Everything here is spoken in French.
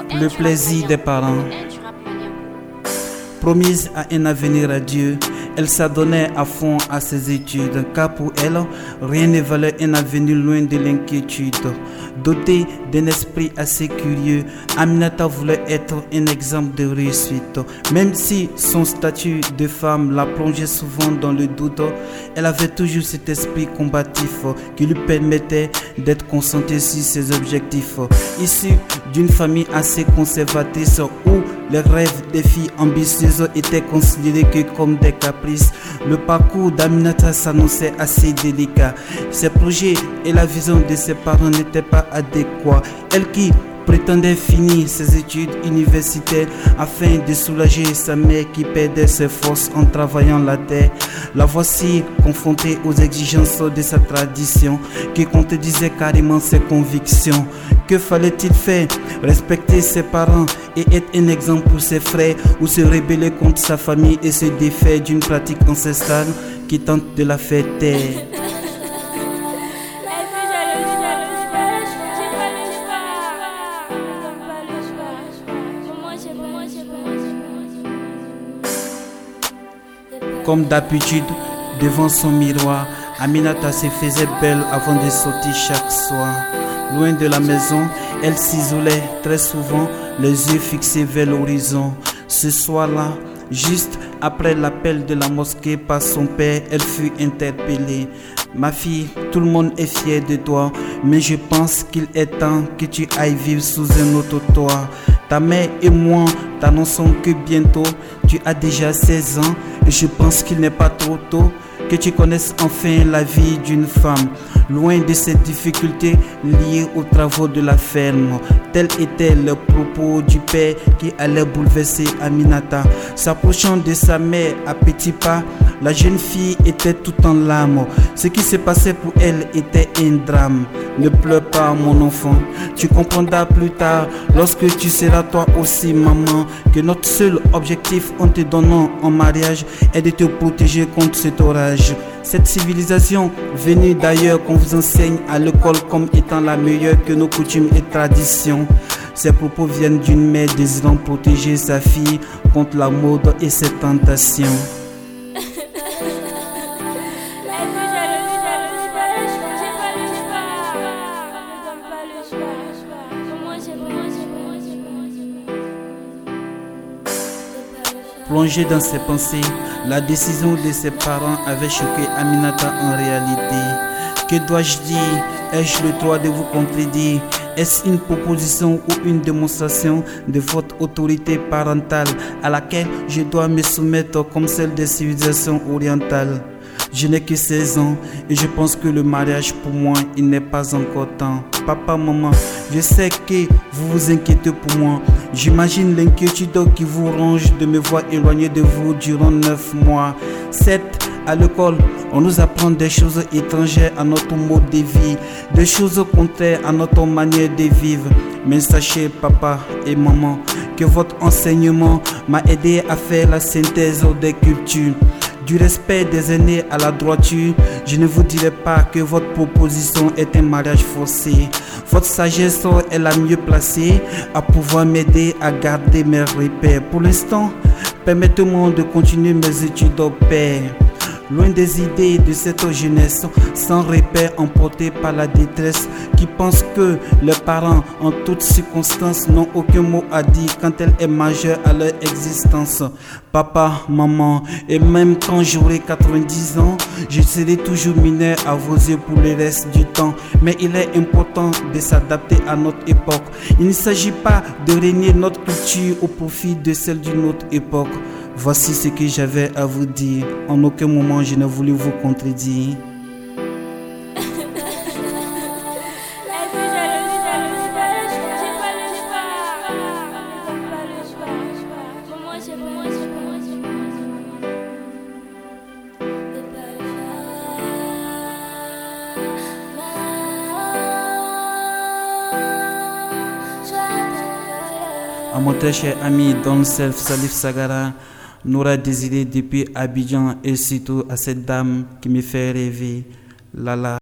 Le plaisir des parents. Promise à un avenir à Dieu, elle s'adonnait à fond à ses études, car pour elle, rien ne valait un avenir loin de l'inquiétude. Dotée d'un esprit assez curieux, Aminata voulait être un exemple de réussite. Même si son statut de femme la plongeait souvent dans le doute, elle avait toujours cet esprit combatif qui lui permettait d'être concentrée sur ses objectifs. Issue d'une famille assez conservatrice où les rêves des filles ambitieuses étaient considérés que comme des caprices, le parcours d'Aminata s'annonçait assez délicat. Ses projets et la vision de ses parents n'étaient pas adéquats. Elle qui prétendait finir ses études universitaires afin de soulager sa mère qui perdait ses forces en travaillant la terre. La voici confrontée aux exigences de sa tradition qui contredisait carrément ses convictions. Que fallait-il faire? Respecter ses parents et être un exemple pour ses frères, ou se rebeller contre sa famille et se défaire d'une pratique ancestrale qui tente de la faire taire? Comme d'habitude, devant son miroir, Aminata se faisait belle avant de sortir chaque soir. Loin de la maison, elle s'isolait très souvent, les yeux fixés vers l'horizon. Ce soir-là, juste après l'appel de la mosquée par son père, elle fut interpellée. Ma fille, tout le monde est fier de toi, mais je pense qu'il est temps que tu ailles vivre sous un autre toit. Ta mère et moi t'annonçons que bientôt tu as déjà 16 ans et je pense qu'il n'est pas trop tôt que tu connaisses enfin la vie d'une femme, loin de ces difficultés liées aux travaux de la ferme. Tel était le propos du père qui allait bouleverser Aminata. S'approchant de sa mère à petits pas, la jeune fille était tout en larmes. Ce qui se passait pour elle était un drame. Ne pleure pas, mon enfant, tu comprendras plus tard, lorsque tu seras toi aussi maman, que notre seul objectif en te donnant en mariage est de te protéger contre cet orage. Cette civilisation venue d'ailleurs qu'on vous enseigne à l'école comme étant la meilleure que nos coutumes et traditions. Ces propos viennent d'une mère désirant protéger sa fille contre la mode et ses tentations. Plongée dans ses pensées, la décision de ses parents avait choqué Aminata en réalité. Que dois-je dire? Ai-je le droit de vous contredire? Est-ce une proposition ou une démonstration de votre autorité parentale à laquelle je dois me soumettre comme celle des civilisations orientales? Je n'ai que 16 ans et je pense que le mariage pour moi, il n'est pas encore temps. Papa, maman, je sais que vous vous inquiétez pour moi. J'imagine l'inquiétude qui vous ronge de me voir éloigné de vous durant 9 mois. Certes, à l'école, on nous apprend des choses étrangères à notre mode de vie, des choses contraires à notre manière de vivre. Mais sachez, papa et maman, que votre enseignement m'a aidé à faire la synthèse des cultures. Du respect des aînés à la droiture, je ne vous dirai pas que votre proposition est un mariage forcé. Votre sagesse est la mieux placée à pouvoir m'aider à garder mes repères. Pour l'instant, permettez-moi de continuer mes études au père. Loin des idées de cette jeunesse, sans repère emportée par la détresse, qui pense que les parents en toutes circonstances n'ont aucun mot à dire quand elle est majeure à leur existence. Papa, maman, et même quand j'aurai 90 ans, je serai toujours mineur à vos yeux pour le reste du temps. Mais il est important de s'adapter à notre époque. Il ne s'agit pas de régner notre culture au profit de celle d'une autre époque. Voici ce que j'avais à vous dire. En aucun moment je n'ai voulu vous contredire. À mon très cher ami Don Self Salif Sagara, Noura Désiré depuis Abidjan, et surtout à cette dame qui me fait rêver, Lala.